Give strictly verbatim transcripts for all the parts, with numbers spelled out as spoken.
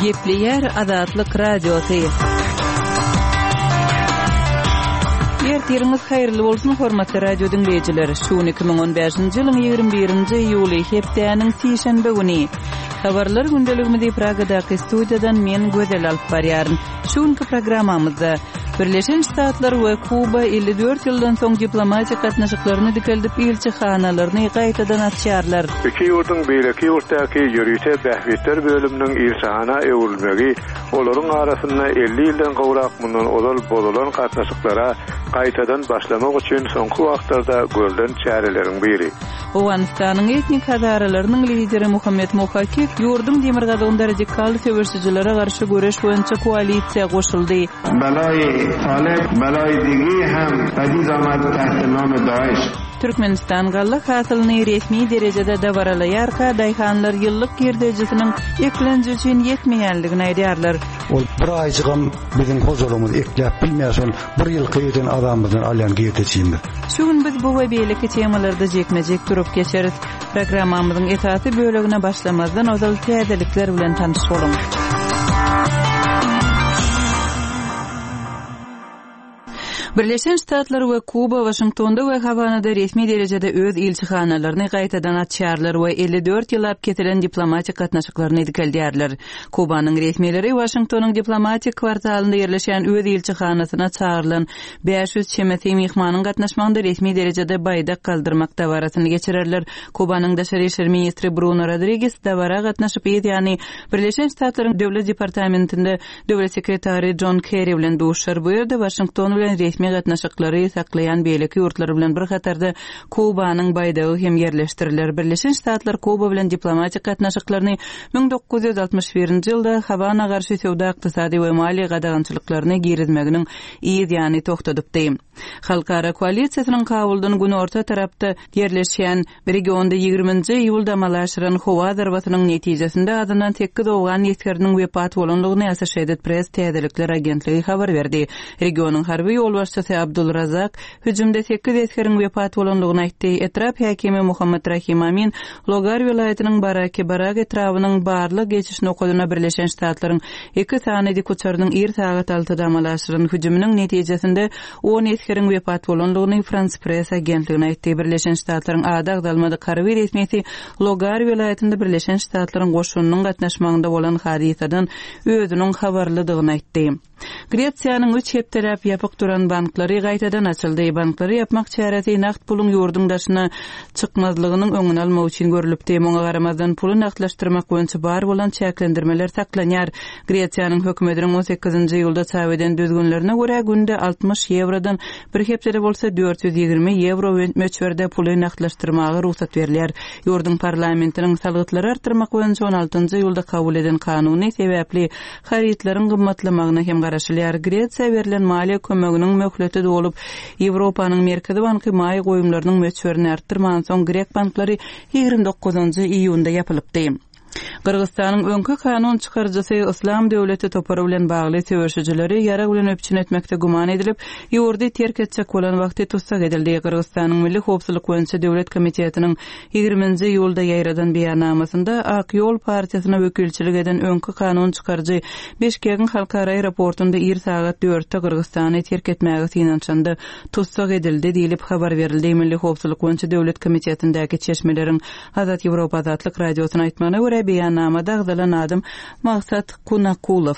Gepleyer Azatlyk Radiosu. Ertiriniz hayırlı bolsun hormatly radio dinleyijileri. Şu iki ming on beşinji ýylyň ýygrimi birinji iýuly hepdäniň sişenbe güni. Habarlar gündeligimizi Pragadaky studiýadan men Gözel alyp barýaryn. Şuňky programmamyzda Birleşen Ştatlar we Kuba elli dört ýyldan soň diplomatik gatnaşyklaryny dikeldip elçixanalaryny gaýtadan açýarlar. Iki ýurduň beýleki ýurtdaky ýürüýte bähbetler bölüminiň elçixana öwrülmegi, olaryň arasynda elli ýyldan gowrak mundan odal bolan gatnaşyklara gaýtadan başlamak üçin soňky wagtlarda görülen çäreleriň biri. Owganistanyň etnik hazaralarynyň lideri Muhammed Mohakkik ýurdun demirgazynda radikal söwürçilere garşy göreş boýunça koalisiýa goşuldy. Balay Talib, balay digi hem padiz amad tahta nam Daesh. Türkmenistan gallak hasylyny resmi derejede dawaralaýarka daýhanlar ýyllyk girdejisiniň eklenji üçin ýetmeýänligini aýdýarlar. Ol bir aýjygam biziň hozurumyz ekläp bilmeýän bir ýyl gyýdan adamymyzyň alýan giýetçiýindi. Şuň biz bu we beýleki temalarda jekmejek durup geçeriz. Programmamyzyň esasy bölegine başlamazdan ozal täzelikler bilen tanyş bolun. Birleşen Ştatlar we Kuba Washingtonda we Havanada resmi derejede öz elçixanalaryny gaýtadan açýarlar we elli dört ýyl ap ketilen diplomatik gatnaşyklaryny dikeldýärler. Kubanyň resmileri Washingtonyň diplomatik kwartalynda ýerleşen öz elçixanasyna çağırılan beş yüz çemeti mehmanyň gatnaşmagynda resmi derejede baýda kaldyrmak dawarasyny geçirerler. Kubanyň daşary işler ministri Bruno Rodriguez dawara gatnaşyp ýani Birleşen Ştatlaryň döwlet departamentinde döwlet sekretary John Kerry bilen duşar buyurdy. Washington bilen resmi gatnaşyklary saklayan beýleki ýurtlar bilen bir hatarda Kubanyň baýdagy hem ýerleşdiriler. Birleşen Ştatlar Kuba bilen diplomatik gatnaşyklaryny ming dokuz ýüz altymyş birinji ýylda Havana garşy sowda ykdysady we mali gadagançylyklaryny girizmeginiň ýa-ni toktadypdy. Halkara koalisiýasynyň kabuldan gün orta tarapda ýerleşýän bir regionda ýygrimiňji iýulda malaşyran howa darbasynyň netijesinde adynan tekki dowgan ýetgeriniň wepat bolanlygyny Associated Press täzelikler agentligi habar berdi. Regionyň harby ýol başçysy Abdulrazak hüjümde tekki ýetkeriň wepat bolanlygyny aýtdy. Etrap häkimi Muhammed Rahim Amin Logar welaýatynyň Baraki Barak etrawynyň barlyk geçişini okadyna Birleşen Ştatlaryň iki sanydy koçarynyň er sagat altıda malaşyran hüjüminiň netijesinde on ýetkeriň wepat bolanlygyny France Press agentligine aýtdy. Birleşen Ştatlaryň adag dalmady karby resmiýeti Logar welaýatynda Birleşen Ştatlaryň goşunynyň gatnaşmagynda bolan hadisadan özüniň habarlydygyny aýtdy. Gretsiýanyň üç hepdelap ýapyk duran banklary gaýtadan açyldy. Banklary ýapmak çäresi nakt pulun ýurdun daşyna çykmazlygynyň öňüni almak üçin görülipdi. Muňa garamazdan puly naktlaşdyrmak boýunça bar bolan çäklendirmeler saklanýar. Gretsiýanyň hökümetiniň on sekizinji ýylda çap eden düzgünlerine görä günde altmış ýewrodan bir hepdede bolsa dört yüz ýygrimi ýewro möçberde puly naktlaşdyrmagy ruhsat berilýär. Ýurdun parlamentiniň salgytlary artyrmak boýunça on altynjy ýylda kabul eden kanuny sebäpli haritlaryň gymmatlamagyna hem garaşylýar. Gretsiýa berilen maliýe kömeginiň möhleti dolup, Ýewropanyň Merkezi banky maý goýumlarynyň möçberini artyrmagan soň Grek banklary ýygrimi dokuzynjy iýunda ýapylypdy. Kırgızstanyň öňkü kanun çykarjysy Islam döwleti topary bilen bagly söwürçileri ýara bilen öpçün etmekde guman edilip, ýurdy terk etjek bolan wagty tutsak edildi. Kırgızstanyň Milli Howpsuzlyk boýunça döwlet komitetiniň ýygrimiňji ýylda ýaýradan beýannamasynda Ak ýol partiýasyna wekilçilik eden öňkü kanun çykarjy Beşkegiň halkara aeroportunda er sagat dörtde Kırgızstany terk etmäge synançanda tutsak edildi diýilip habar berildi. Milli Howpsuzlyk boýunça döwlet komitetindäki çeşmeleriň Azat Ýewropa Azatlyk radiosyna aýtmagyna görä beýannamada agzalan adam Maksat Kunakulov.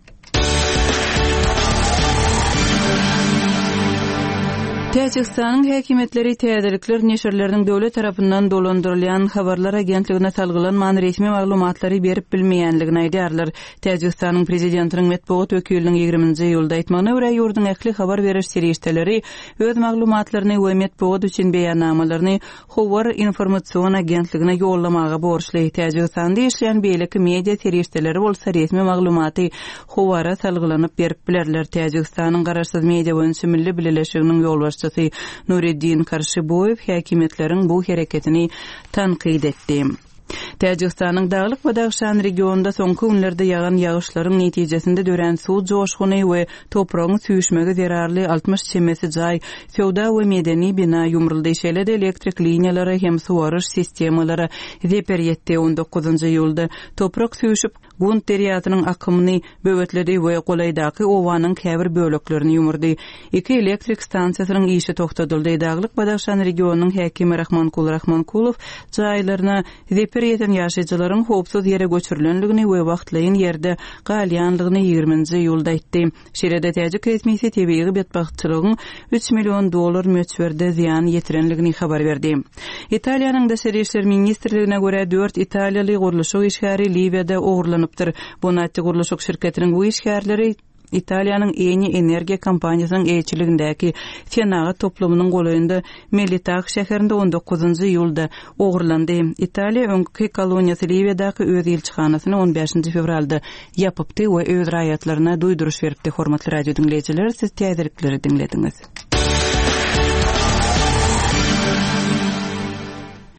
Täjikistanyň häkimetleri täzelikler neşirleriniň döwlet tarapyndan dolandyrylýan habarlar agentligine salgylanman resmi maglumatlary berip bilmeýänligini aýdýarlar. Täjikistanyň prezidentiniň metbuat wekiliniň ýygrimiňji ýylda aýtmagyna görä ýurdun ähli habar beriş serişdeleri öz maglumatlaryny we metbuat üçin beýannamalaryny Howar informatsion agentligine ýollamaga borçly. Täjikistanda işleýän beýleki media serişdeleri bolsa resmi maglumaty Howara salgylanyp berip bilerler. Täjikistanyň garaşsyz media boýunça milli birleşiginiň ýolbaşçysy Nureddin Karshiboyev häkimetleriň bu hereketini tanqid etdi. Täjikistanyň Daglyk we Dagşan regionunda soňky günlerde ýagan ýagyşlaryň netijesinde dören suw joşguny we topragyň süýüşmegi zerarly altmış çemesi jaý, sowda we medeni bina ýumruldy. Şeýle-de elektrik liniýalary hem suwaryş sistemalary reper ýetdi. on dokuzynjy ýylda toprak süýüşüp Gunt deriýatynyň akymyny böwetledi we golaydaky owanyň käbir böleklerini ýumurdy. Iki elektrik stansiýasynyň işi toktatyldy. Daglyk Badaxşan regionunyň häkimi Rahmankul Rahmankulov jaýlaryna zeper ýeten ýaşaýjylaryň howpsuz ýere göçürilenligini we wagtlaýyn ýerde galýanlygyny ýygrüminji ýylda aýtdy. Şeýle-de täjek resmiýeti tebigy betbaxçylygyň üç million dollar möçberde ziýan ýetirenligini habar berdi. Italiýanyň Daşary işler ministrligine görä dört Italiýaly guruluşyk işgäri Libiýada ogurlanypdyr. Bu natdy guruluşyk şirketiniň bu işgärleri Italiýanyň Eni energiýa kompaniýasynyň eýçiligindäki Fenaga toplamynyň golaýynda Melitag şäherinde on dokuzunçy ýylda ogurlandy. Italiýa öňki koloniýasy Libiýadaky öz elçixanasyny on beşinji fevralda ýapypdy we öz raýatlaryna duýduruş beripdi. Hormatly radio dinleýijiler, siz täzirikleri dinlediňiz.